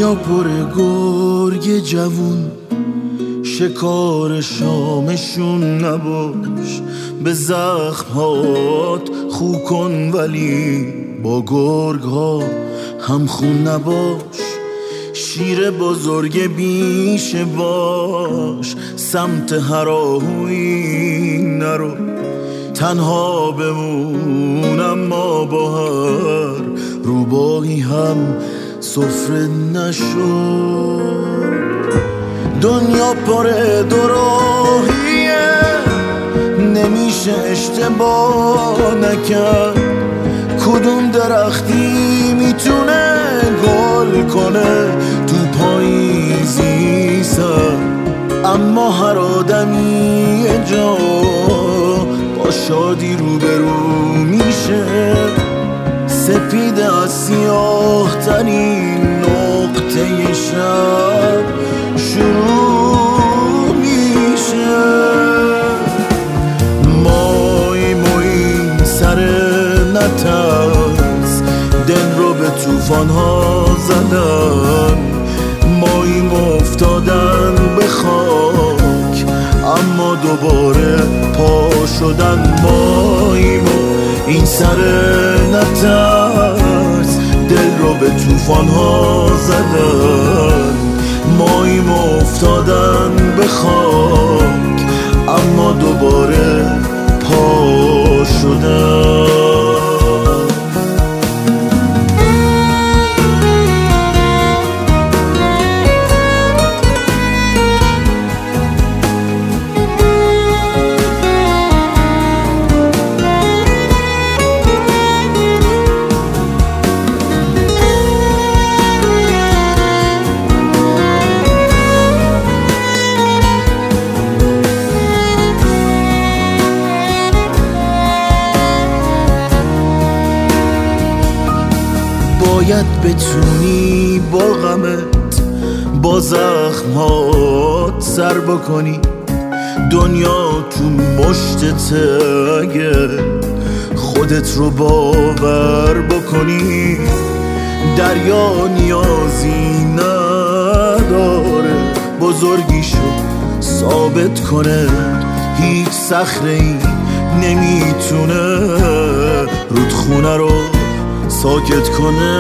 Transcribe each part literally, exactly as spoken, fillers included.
دنیا پر گرگ جوون، شکار شامشون نباش. به زخمات خو کن ولی با گرگ ها هم خون نباش. شیر بزرگ بیشه باش، سمت هراهویی نرو. تنها بمون اما با هر روباهی هم سفره نشو. دنیا پر دوراهیه، نمیشه اشتباه نکرد. کدوم درختی میتونه گل کنه تو پاییزی سر؟ اما هر آدمی یه جا با شادی روبرو میشه. سپید از سیاه ترین نقطه شب شروع میشه. مای مای سر نترس، دل رو به توفان ها زدن. ماییم افتادن به خاک اما دوباره پا شدن. ماییم این سر نترس، دل رو به توفان ها زدن. ماییم افتادن به خاک اما دوباره پا شدن. باید بتونی با غمت با زخمات سر بکنی. دنیا تو مشتته اگه خودت رو باور بکنی. دریا نیازی نداره بزرگیشو ثابت کنه. هیچ صخره‌ای نمیتونه رودخونه رو ساکت کنه.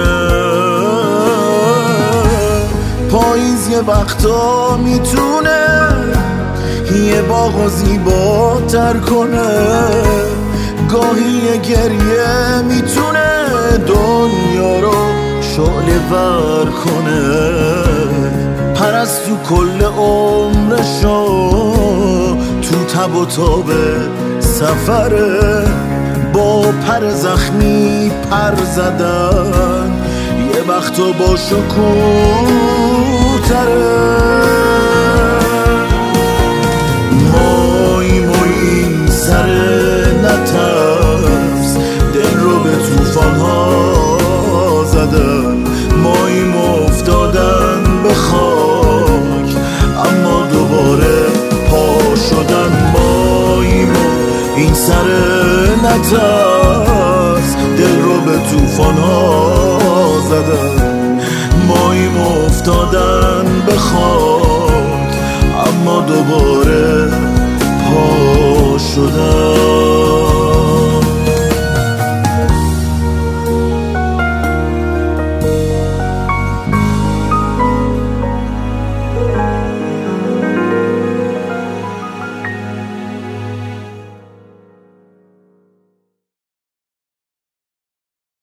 پاییز یه وقتا میتونه یه باغو زیباتر کنه. گاهی یه گریه میتونه دنیا رو شعله ور کنه. پرستو کل عمرشو تو تب و تاب سفره. با پر زخمی پر زدن یه وقتا با شکوتره. مای مای سر نترس، دل رو به توفان ها زدن. ماییم افتادن به خاک اما دوباره پا شدن. ماییم این سر نترس، دل رو به توفان ها زدن. ماییم افتادن به خاک اما دوباره پا شدن.